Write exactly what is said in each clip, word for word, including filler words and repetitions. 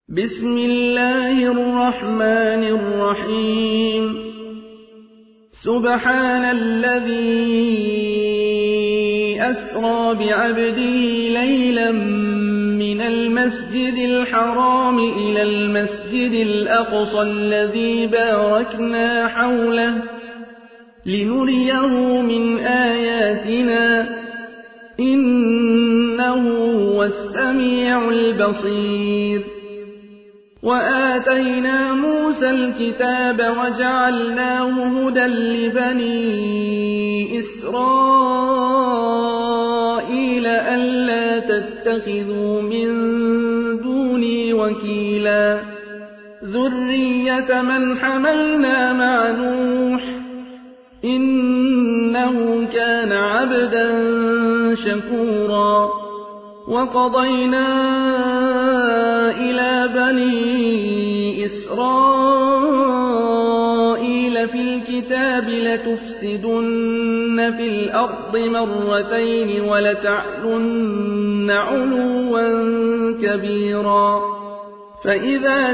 بسم الله الرحمن الرحيم سبحان الذي أسرى بعبده ليلا من المسجد الحرام إلى المسجد الأقصى الذي باركنا حوله لنريه من آياتنا إنه هو السميع البصير وآتينا موسى الكتاب وجعلناه هدى لبني إسرائيل ألا تتخذوا من دوني وكيلا ذرية من حملنا مع نوح إنه كان عبدا شكورا وقضينا إلى بني إسرائيل في الكتاب لتفسدن في الأرض مرتين ولتعلن علوا كبيرا فإذا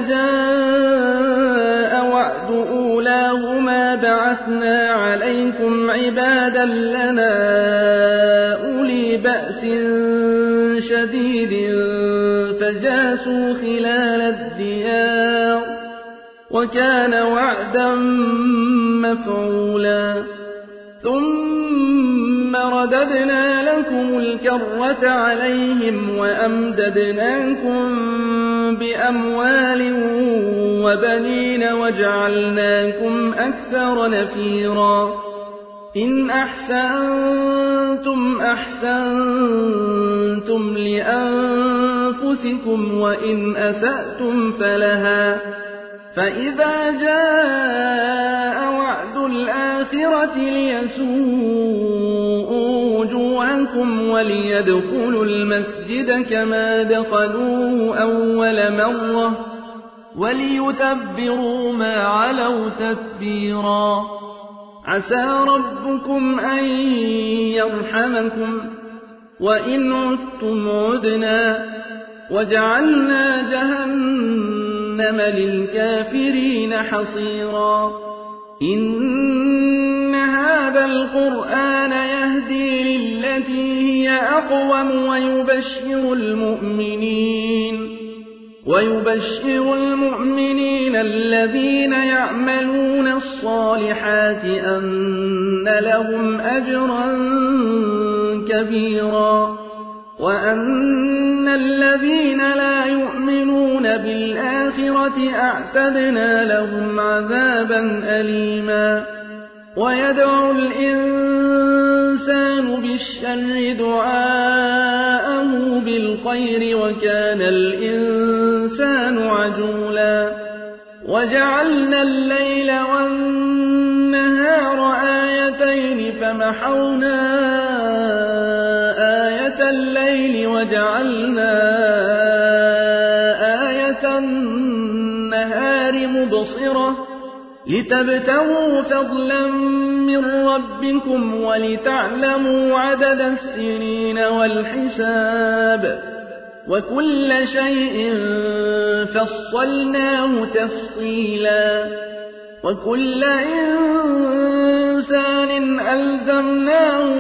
جاء وعد أولاهما بعثنا عليكم عبادا لنا أولي بأس شديد فجاسوا خلال الديار وكان وعدا مفعولا ثم رددنا لكم الكرة عليهم وأمددناكم بأموال وبنين وجعلناكم أكثر نفيرا إن أحسنتم أحسنتم لأنفسكم وإن أسأتم فلها فإذا جاء وعد الآخرة ليسوءوا وجوهكم وليدخلوا المسجد كما دخلوه أول مرة وليتبروا ما علوا تتبيرا عسى ربكم أن يرحمكم وإن عدتم عدنا وجعلنا جهنم للكافرين حصيرا إن هذا القرآن يهدي للتي هي أقوم ويبشر المؤمنين ويبشر المؤمنين الذين يعملون الصالحات أن لهم أجرا كبيرا وأن الذين لا يؤمنون بالآخرة أعتدنا لهم عذابا أليما ويدعو الإنسان بالشر دعاءه بالخير وكان الإنسان عجولا وجعلنا الليل والنهار آيتين فمحونا آية الليل وجعلنا آية النهار مبصرة لتبتغوا فضلا من ربكم ولتعلموا عدد السنين والحساب وكل شيء فصلناه تفصيلا وكل إنسان ألزمناه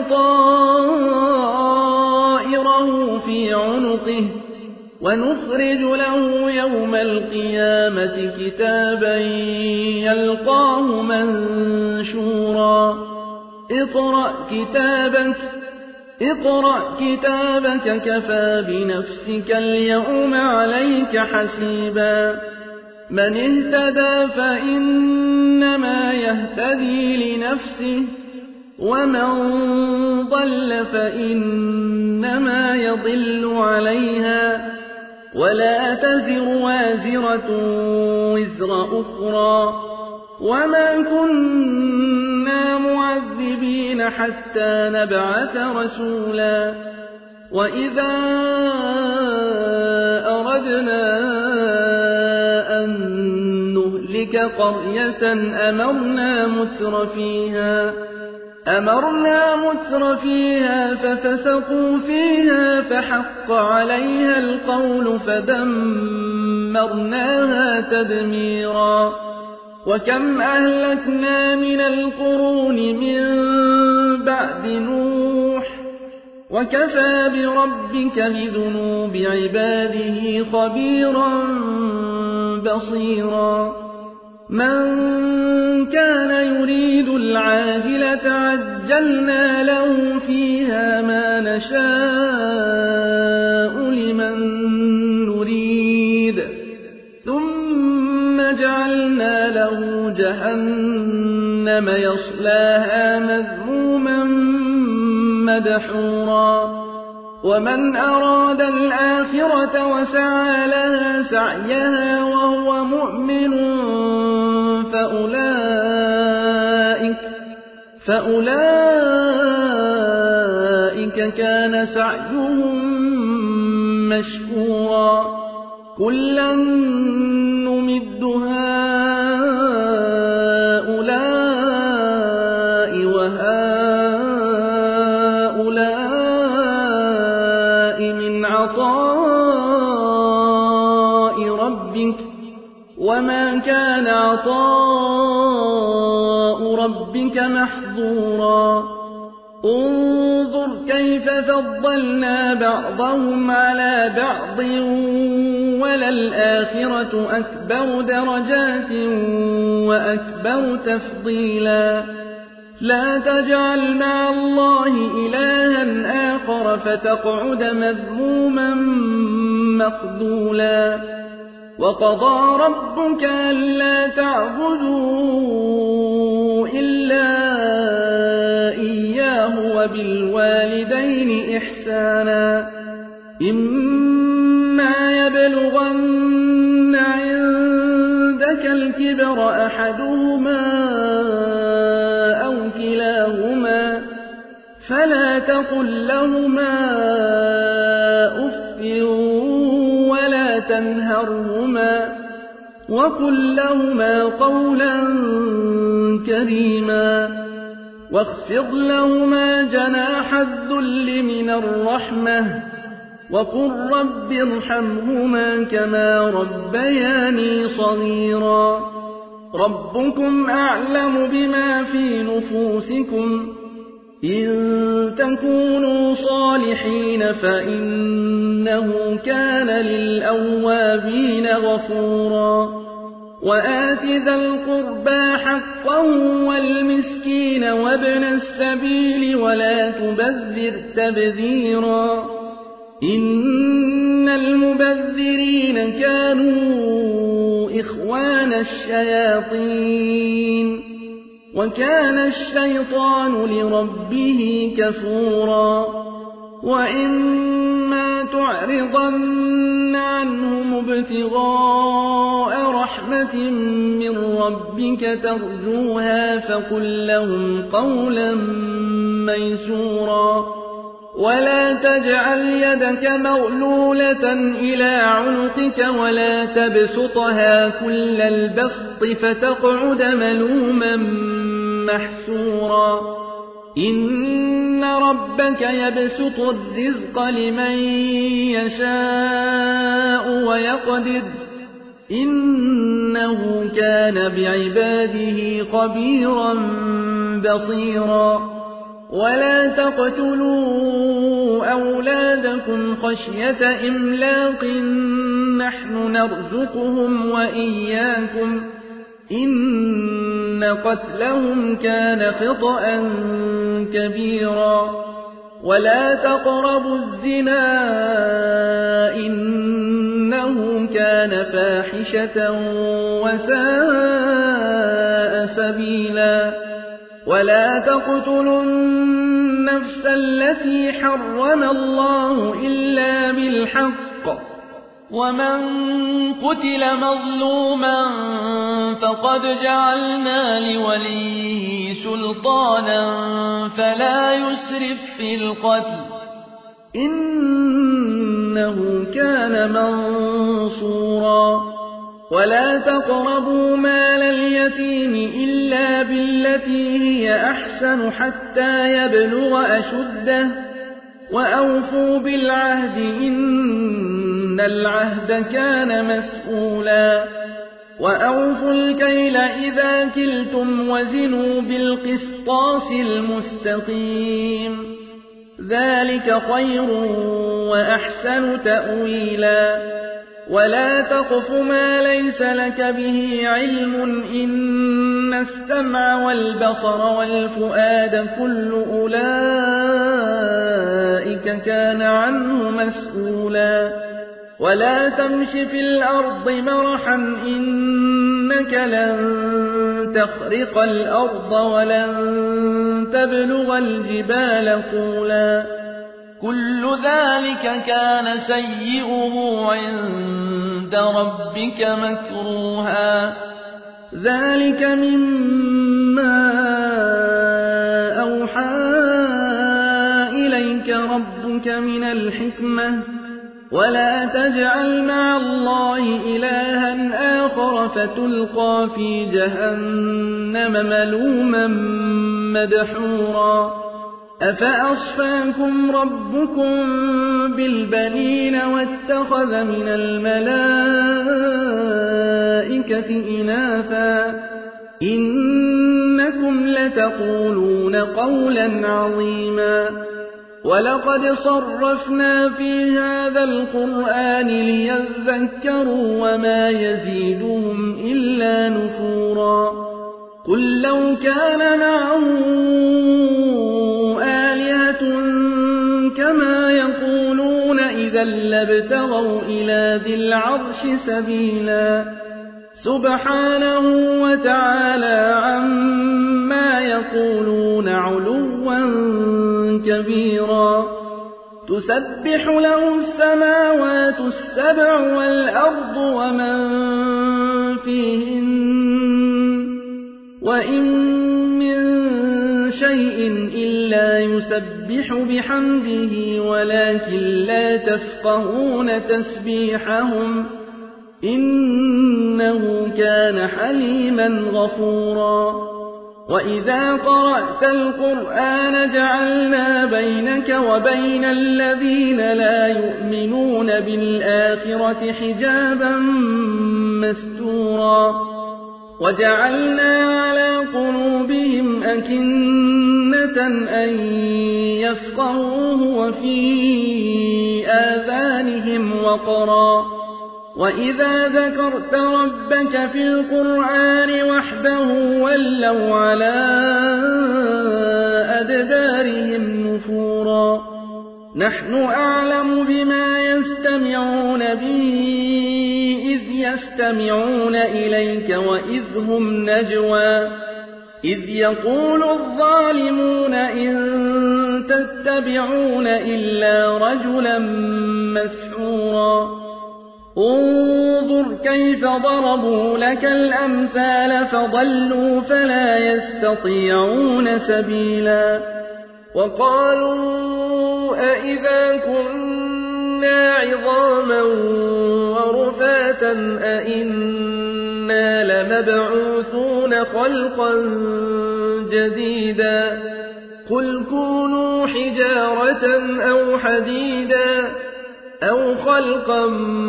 طائره في عنقه ونخرج له يوم القيامة كتابا يلقاه منشورا اقرأ كتابك اقرأ كتابك كفى بنفسك اليوم عليك حسيبا من اهتدى فإنما يهتدي لنفسه ومن ضل فإنما يضل عليها ولا تزر وازرة وزر أخرى وما كنا معذبين حتى نبعث رسولا وإذا أردنا أن نهلك قرية أمرنا متر فيها أمرنا متر فيها ففسقوا فيها فحق عليها القول فدمرناها دَمَّرْنَاهَا تَدْمِيرًا وَكَمْ أَهْلَكْنَا مِنَ الْقُرُونِ مِن بَعْدِ نُوحٍ وَكَفَىٰ بِرَبِّكَ بِذُنُوبِ عِبَادِهِ خَبِيرًا بَصِيرًا مَن كَانَ يُرِيدُ الْعَاجِلَةَ عَجَّلْنَا لَهُ فِيهَا مَا نَشَاءُ لِمَن نُّرِيدُ ثُمَّ جَعَلْنَا لَهُ جَهَنَّمَ يَصْلَاهَا مَذْمُومًا مَّدْحُورًا وَمَنْ أَرَادَ الْآخِرَةَ وَسَعَىٰ لَهَا سَعْيَهَا وَهُوَ مُؤْمِنٌ فَأُولَٰئِكَ فَأُولَٰئِكَ كَانَ سَعْيُهُم مَّشْكُورًا كُلًّا نُّمِدُّ هَٰؤُلَاءِ وَهَٰؤُلَاءِ مِنْ عَطَاءِ رَبِّكَ وَمَا كَانَ عَطَاءُ رَبِّكَ مَحْظُورًا انظُرْ كَيْفَ فَضَّلْنَا بَعْضَهُمْ عَلَىٰ بَعْضٍ وَلَلْآخِرَةُ أَكْبَرُ دَرَجَاتٍ وَأَكْبَرُ تَفْضِيلًا لَا تَجْعَلْ مَعَ اللَّهِ إِلَٰهًا آخَرَ فَتَقْعُدَ مَذْمُومًا مَّخْذُولًا وَقَضَىٰ رَبُّكَ أَلَّا تَعْبُدُوا إِلَّا إِيَّاهُ وَبِالْوَالِدَيْنِ إِحْسَانًا إِمَّا يَبْلُغَنَّ عِندَكَ الْكِبَرَ أَحَدُهُمَا أَوْ كِلَاهُمَا فَلَا تَقُل لَّهُمَا أُفٍّ وَلَا تَنْهَرْهُمَا وَقُل لَّهُمَا قَوْلًا كَرِيمًا وَاخْفِضْ لَهُمَا جَنَاحَ الذُّلِّ مِنَ الرَّحْمَةِ وَقُل رَّبِّ ارْحَمْهُمَا كَمَا رَبَّيَانِي صَغِيرًا رَّبُّكُمْ أَعْلَمُ بِمَا فِي نُفُوسِكُمْ إِن تَكُونُوا صَالِحِينَ فَإِنَّهُ كَانَ لِلْأَوَّابِينَ غَفُورًا وَآتِ ذَا الْقُرْبَىٰ حَقَّهُ وَالْمِسْكِينَ وَابْنَ السَّبِيلِ وَلَا تُبَذِّرْ تَبْذِيرًا إِنَّ الْمُبَذِّرِينَ كَانُوا إِخْوَانَ الشَّيَاطِينِ وَكَانَ الشَّيْطَانُ لِرَبِّهِ كَفُورًا وَإِمَّا تُعْرِضَنَّ عَنْهُمُ ابْتِغَاءَ رَحْمَةٍ مِّن رَّبِّكَ تَرْجُوهَا فَقُل لَّهُمْ قَوْلًا مَّيْسُورًا وَلَا تَجْعَلْ يَدَكَ مَغْلُولَةً إِلَىٰ عُنُقِكَ وَلَا تَبْسُطْهَا كُلَّ الْبَسْطِ فَتَقْعُدَ مَلُومًا مَّحْسُورًا إِنَّ رَبَّكَ يَبْسُطُ الرِّزْقَ لِمَن يَشَاءُ وَيَقْدِرُ إِنَّهُ كَانَ بِعِبَادِهِ خَبِيرًا بَصِيرًا وَلَا تَقْتُلُوا أَوْلَادَكُمْ خَشْيَةَ إِمْلَاقٍ نَّحْنُ نَرْزُقُهُمْ وَإِيَّاكُمْ إِنَّ قَتْلَهُمْ كَانَ خِطْئًا كَبِيرًا وَلَا تَقْرَبُوا الزِّنَا إِنَّهُ كَانَ فَاحِشَةً وَسَاءَ سَبِيلًا وَلَا تَقْتُلُوا النَّفْسَ الَّتِي حَرَّمَ اللَّهُ إِلَّا بِالْحَقِّ وَمَن قُتِلَ مَظْلُومًا فَقَدْ جَعَلْنَا لِوَلِيِّهِ سُلْطَانًا فَلَا يُسْرِف فِّي الْقَتْلِ إِنَّهُ كَانَ مَنصُورًا وَلَا تَقْرَبُوا مَالَ الْيَتِيمِ إِلَّا بِالَّتِي هِيَ أَحْسَنُ حَتَّىٰ يَبْلُغَ أَشُدَّهُ وَأَوْفُوا بِالْعَهْدِ إِنَّ إن العهد كان مسئولا وأوفوا الكيل إذا كلتم وزنوا بالقسطاس المستقيم ذلك خير وأحسن تأويلا ولا تقف ما ليس لك به علم إن السمع والبصر والفؤاد كل أولئك كان عنه مسؤولا ولا تمش في الأرض مرحا إنك لن تخرق الأرض ولن تبلغ الجبال طولا كل ذلك كان سيئه عند ربك مكروها ذلك مما أوحى إليك ربك من الحكمة ولا تجعل مع الله إلها آخر فتلقى في جهنم ملوما مدحورا أفأصفاكم ربكم بالبنين واتخذ من الملائكة إناثا إنكم لتقولون قولا عظيما ولقد صرفنا في هذا القرآن ليذكروا وما يزيدهم إلا نفورا قل لو كان معه آلهة كما يقولون إذا لابتغوا إلى ذي العرش سبيلا سبحانه وتعالى عما يقولون علوا كبيرا تسبح له السماوات السبع والأرض ومن فيهن وإن من شيء إلا يسبح بحمده ولكن لا تفقهون تسبيحهم إنه كان حليما غفورا وإذا قرأت القرآن جعلنا بينك وبين الذين لا يؤمنون بالآخرة حجابا مستورا وجعلنا على قلوبهم أكنة أن يفقهوه وفي آذانهم وقرا وإذا ذكرت ربك في القرآن وحده ولوا على أدبارهم نفورا نحن أعلم بما يستمعون به إذ يستمعون إليك وإذ هم نجوى إذ يقول الظالمون إن تتبعون إلا رجلا مسحورا انظر كيف ضربوا لك الأمثال فضلوا فلا يستطيعون سبيلا وقالوا أئذا كنا عظاما ورفاتا أئنا لمبعوثون خلقا جديدا قل كونوا حجارة أو حديدا أو خلقا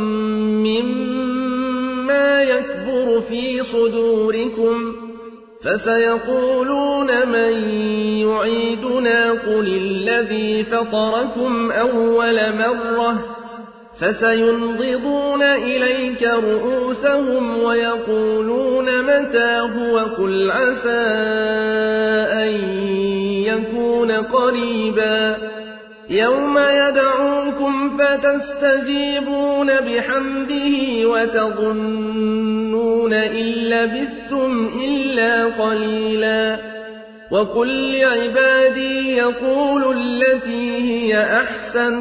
مما يكبر في صدوركم فسيقولون من يعيدنا قل الذي فطركم أول مرة فسينغضون إليك رؤوسهم ويقولون متى هو قل عسى أن يكون قريبا يوم يدعوكم فتستجيبون بحمده وتظنون إن لبثتم إلا قليلا وقل لعبادي يقولوا التي هي أحسن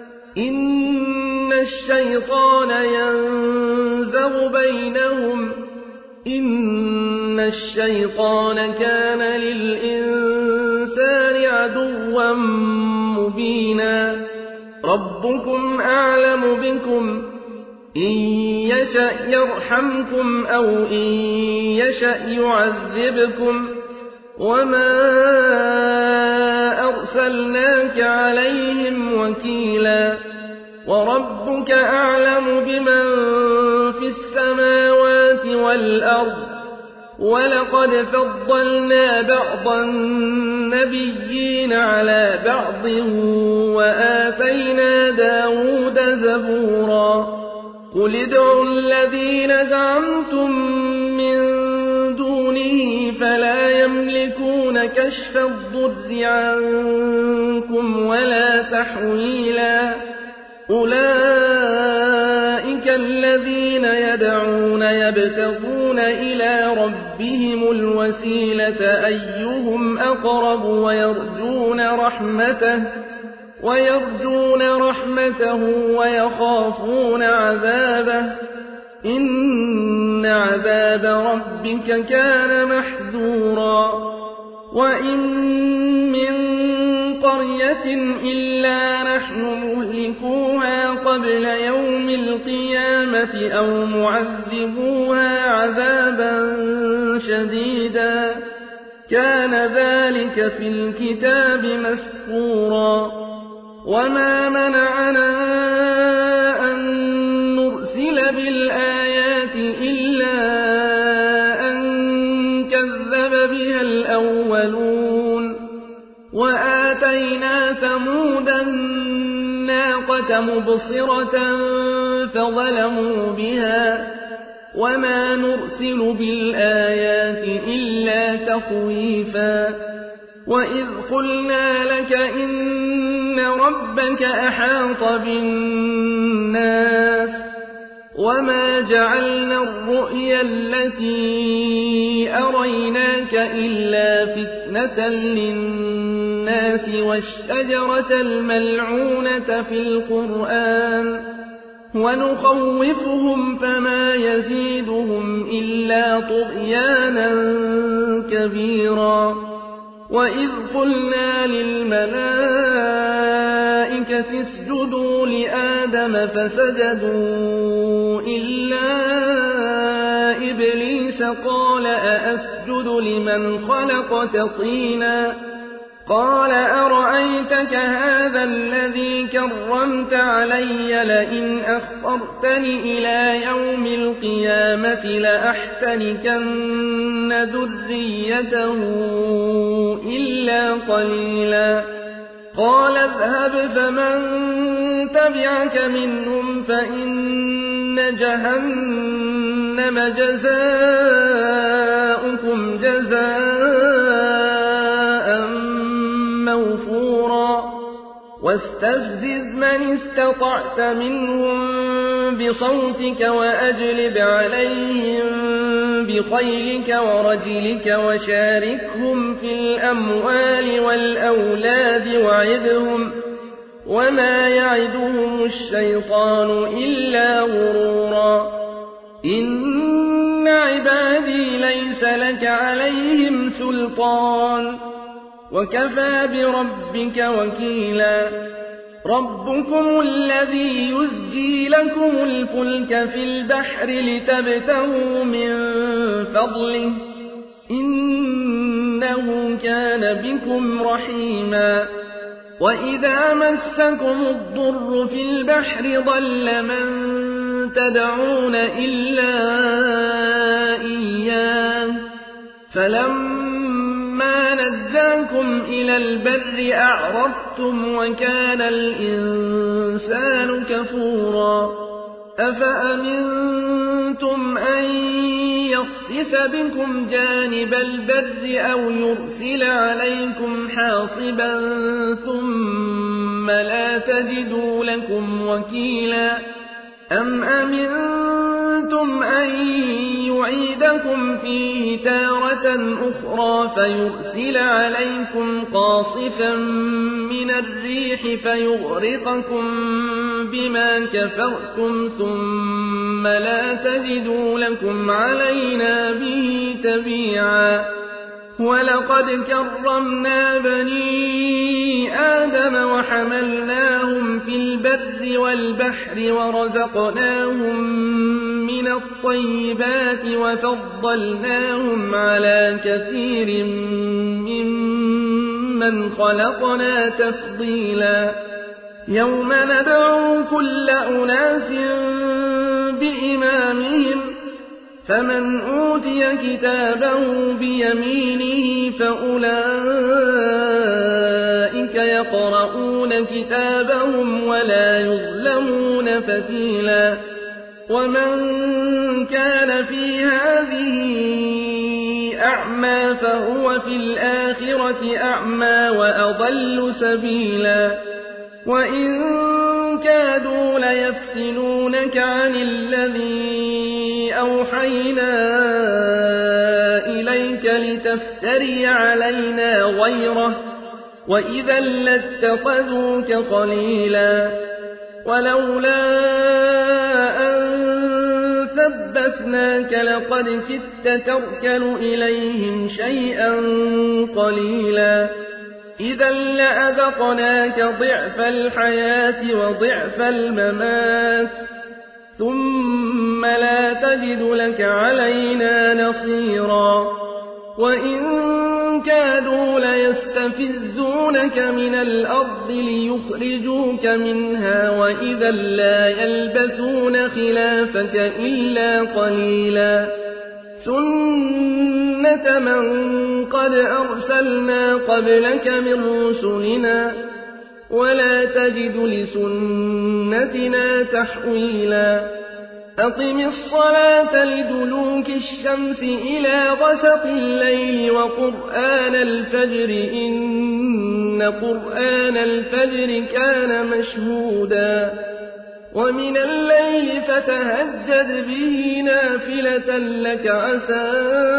إن الشيطان ينزغ بينهم إن الشيطان كان للإنسان عدوا مبينا ربكم أعلم بكم إن يشأ يرحمكم أو إن يشأ يعذبكم وما أرسلناك عليهم وكيلا وربك أعلم بمن في السماوات والأرض ولقد فضلنا بعض النبيين على بعض وآتينا داود زبورا قل ادعوا الذين زعمتم من دونه فلا يملكون كشف الضر عنكم ولا تحويلا أولئك الذين يدعون يبتغون إلى ربهم الوسيلة أيهم أقرب ويرجون رحمته ويرجون رحمته ويخافون عذابه إن عذاب ربك كان محذورا وإن من قرية إلا نحن مهلكوها قبل يوم القيامة أو معذبوها عذابا شديدا كان ذلك في الكتاب مسطورا وما منعنا أن نرسل بالآيات إلا أن كذب بها الأولون وآتينا ثمود الناقة مبصرة فظلموا بها وما نرسل بالآيات إلا تخويفا وإذ قلنا لك إن ربك أحاط بالناس وما جعلنا الرؤيا التي أريناك إلا فتنة للناس والشجرة الملعونة في القرآن ونخوفهم فما يزيدهم إلا طغيانا كبيرا وإذ قلنا للملائكة اسجدوا لآدم فسجدوا إلا إبليس قال أأسجد لمن خلقت طينا قال أرأيتك هذا الذي كرمت علي لئن أخرتني إلى يوم القيامة لأحتنكن ذريته إلا قليلا قال اذهب فمن تبعك منهم فإن جهنم جزاؤكم جزاء موفورا واستفزز من استطعت منهم بصوتك وأجلب عليهم بخيلك ورجلك وشاركهم في الأموال والأولاد وعدهم وما يعدهم الشيطان إلا غرورا إن عبادي ليس لك عليهم سلطان وكفى بربك وكيلا ربكم الذي يزجي لكم الفلك في البحر لتبتغوا من فضله إنه كان بكم رحيما وإذا مسكم الضر في البحر ضل من تدعون إلا إياه فلما نجاكم إلى البر أعرضتم وكان الإنسان كفورا أفأمنتم أن يخسف بكم جانب البر أو يرسل عليكم حاصبا ثم لا تجدوا لكم وكيلا أم أمنتم أن يعيدكم فيه تارة أخرى فيرسل عليكم قاصفا من الريح فيغرقكم بما كفرتم ثم لا تجدوا لكم علينا به تبيعا ولقد كرمنا بني آدم وحملناهم في البر والبحر ورزقناهم من الطيبات وفضلناهم على كثير ممن خلقنا تفضيلا يوم ندعو كل أناس بإمامهم فمن أوتي كتابه بيمينه فأولئك يقرؤون كتابهم ولا يظلمون فتيلا ومن كان في هذه أعمى فهو في الآخرة أعمى وأضل سبيلا وإن كادوا ليفتنونك عن الذي أوحينا إليك لتفتري علينا غيره وإذا لاتخذوك خليلا ولولا أن ثبتناك لقد كدت تركن إليهم شيئا قليلا إذا لأذقناك ضعف الحياة وضعف الممات ثم لا تجد لك علينا نصيرا وإن كادوا ليستفزونك من الأرض ليخرجوك منها وإذا لا يلبثون خلافك إلا قليلا سنة من قد أرسلنا قبلك من رسلنا ولا تجد لسنتنا تحويلا أقم الصلاة لدلوك الشمس إلى غسق الليل وقرآن الفجر إن قرآن الفجر كان مشهودا ومن الليل فتهجد به نافلة لك عسى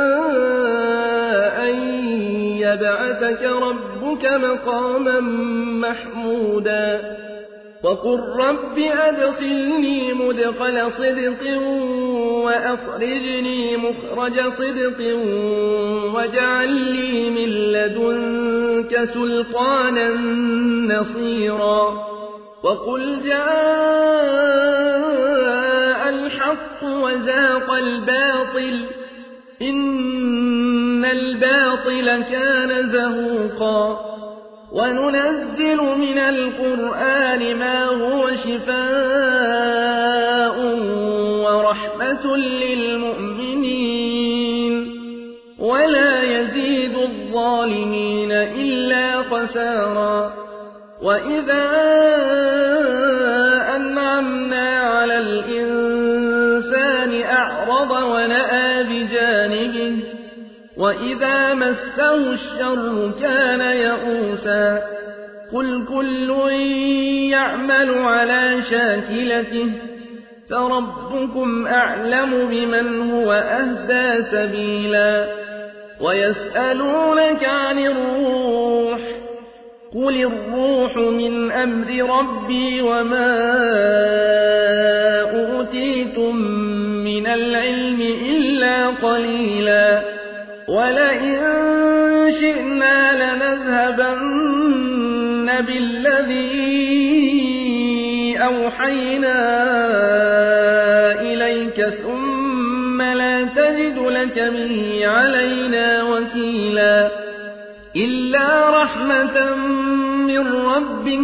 أن يبعثك ربك مقاما محمودا وقل رب أدخلني مدخل صدق وأخرجني مخرج صدق واجعل لي من لدنك سلطانا نصيرا وقل جاء الحق وزاق الباطل إن الباطل كان زهوقا وننزل من القرآن ما هو شفاء ورحمة للمؤمنين ولا يزيد الظالمين إلا خسارا وإذا أنعمنا على الإنسان أعرض ونأى بجانبه وإذا مسه الشر كان يئوسا قل كل يعمل على شاكلته فربكم أعلم بمن هو أهدى سبيلا ويسألونك عن الروح قل الروح من أمر ربي وما أوتيتم من العلم إلا قليلا ولئن شئنا لنذهبن بالذي أوحينا إليك ثم لا تجد لك به علينا وكيلا إلا رحمة من ربك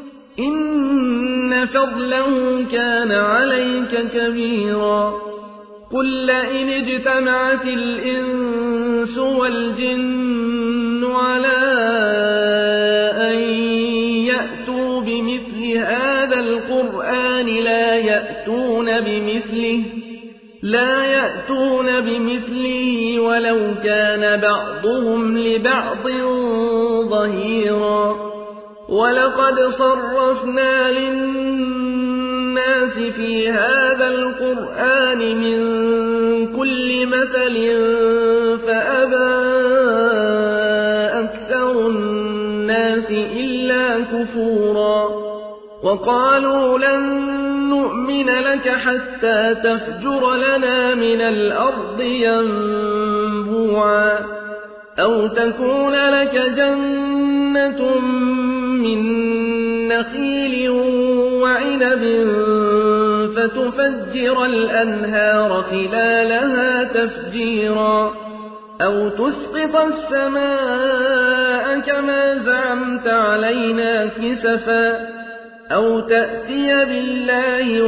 إن فضله كان عليك كبيرا قل لئن اجتمعت الإنس والجن على أن يأتوا بمثل هذا القرآن لا يأتون بمثله لا يأتون بمثله ولو كان بعضهم لبعض ظهيرا ولقد صرفنا للناس في هذا القرآن من كل مثل فأبى أكثر الناس إلا كفورا وقالوا لن نؤمن لك حتى تفجر لنا من الأرض ينبوعا أو تكون لك جنة من نخيل وعنب فتفجر الأنهار خلالها تفجيرا أو تسقط السماء كما زعمت علينا كسفا أو تأتي بالله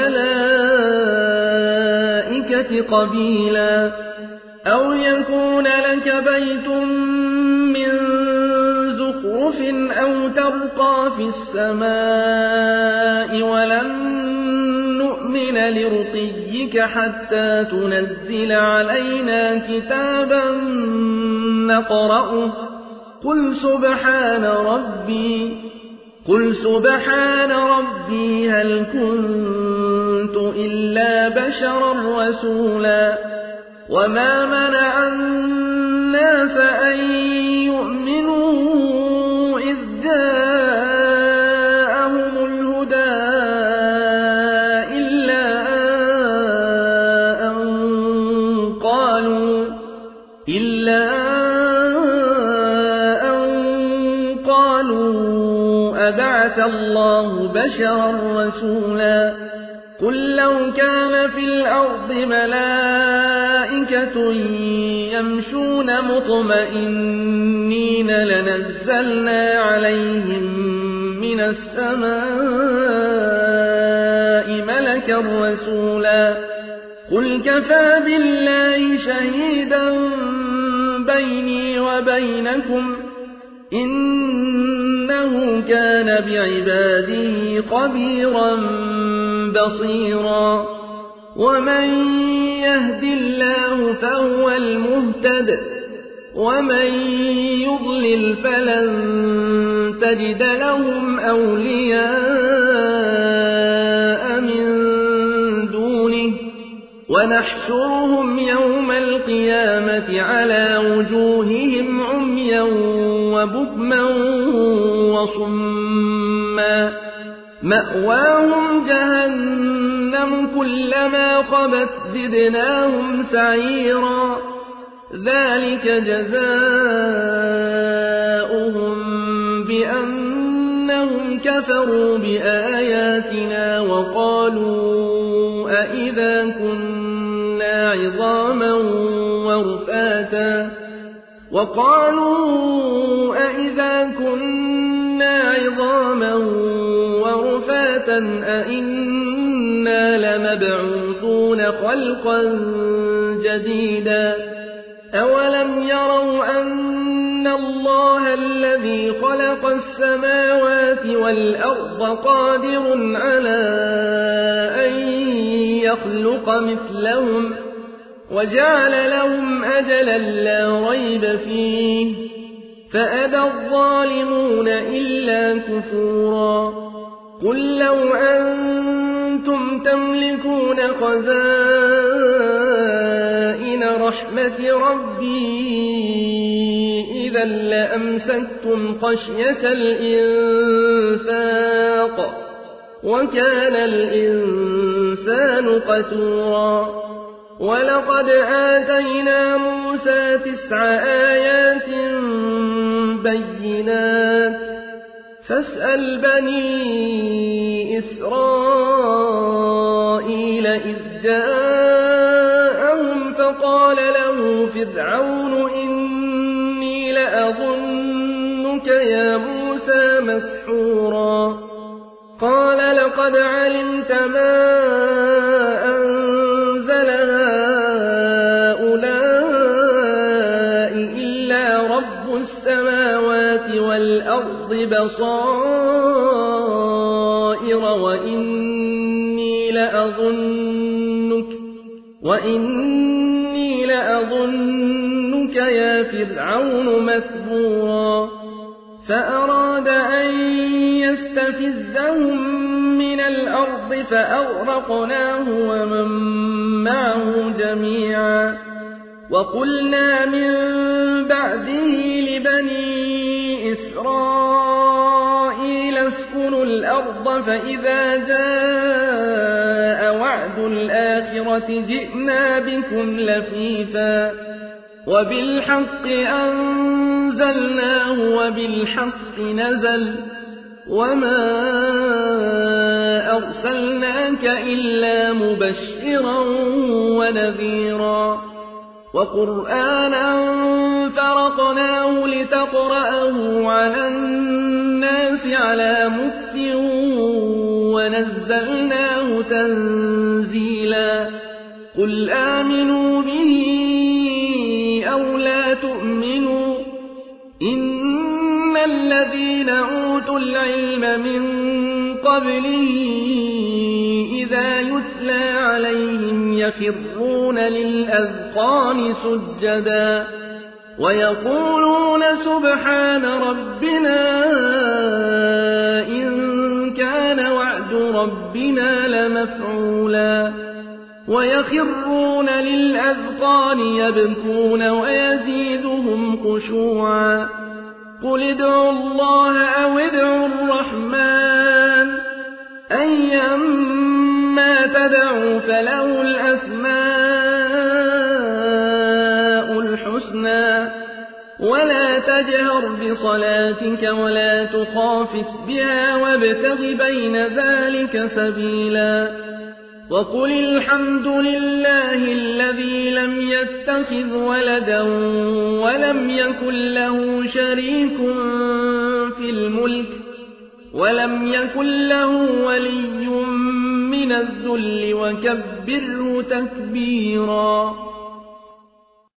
والملائكة قبيلا أو يكون لك بيت من زخرف أو ترقى في السماء ولن نؤمن لرقيك حتى تنزل علينا كتابا نقرأه قل سبحان ربي قل سبحان ربي هل كنت إلا بشرا رسولا وما منع الناس أن يؤمنوا إذ جاءهم الهدى إلا أن قالوا إلا أن قالوا أبعث الله بشرا رسولا قل لو كان في الأرض ملائكة يمشون مطمئنين لنزلنا عليهم من السماء ملكا رسولا قل كفى بالله شهيدا بيني وبينكم إنه كان بعباده خبيرا بصيرا ومن يهد الله فهو المهتد ومن يضلل فلن تجد لهم أولياء من دونه ونحشرهم يوم القيامة على وجوههم عميا وبكما وصما مأواهم جهنم كلما خبت زدناهم سعيرا ذلك جزاؤهم بأنهم كفروا بآياتنا وقالوا أئذا كنا عظاما ورفاتا وقالوا أئذا كنا عظاما ورفاتا أئنا لمبعوثون خلقا جديدا أولم يروا أن الله الذي خلق السماوات والأرض قادر على أن يخلق مثلهم وجعل لهم أجلا لا ريب فيه فأبى الظالمون إلا كفورا قل لو أنتم تملكون خزائن رحمة ربي إذا لأمسكتم خشية الإنفاق وكان الإنسان قتورا ولقد آتينا موسى تسع آيات بينات فاسأل بني إسرائيل إذ جاءهم فقال له فرعون إني لأظنك يا موسى مسحورا قال لقد علمت ما أنزل هؤلاء إلا رب السماوات والأرض بصائر وإني لأظنك وإني لأظنك يا فرعون مثبورا فأراد أن يستفزهم من الأرض فأغرقناه ومن معه جميعا وقلنا من بعده لبني إسرائيل اسكنوا الأرض فإذا جاء وعد الآخرة جئنا بكم لفيفا وبالحق أنزلناه وبالحق نزل وما أرسلناك إلا مبشرا ونذيرا وقرآنا فرقناه لتقرأه على الناس على مكث ونزلناه تنزيلا قل آمنوا به أو لا تؤمنوا إن الذين أوتوا العلم من قبله إذا يتلى عليهم يخرون للأذقان سجدا ويقولون سبحان ربنا إن كان وعد ربنا لمفعولا ويخرون للأذقان يبكون ويزيدهم خشوعا قل ادعوا الله أو ادعوا الرحمن أيما تدعوا فله الأسماء الحسنى ولا تجهر بصلاتك ولا تخافت بها وابتغ بين ذلك سبيلا وقل الحمد لله الذي لم يتخذ ولدا ولم يكن له شريك في الملك ولم يكن له ولي من الذل وكبره تكبيرا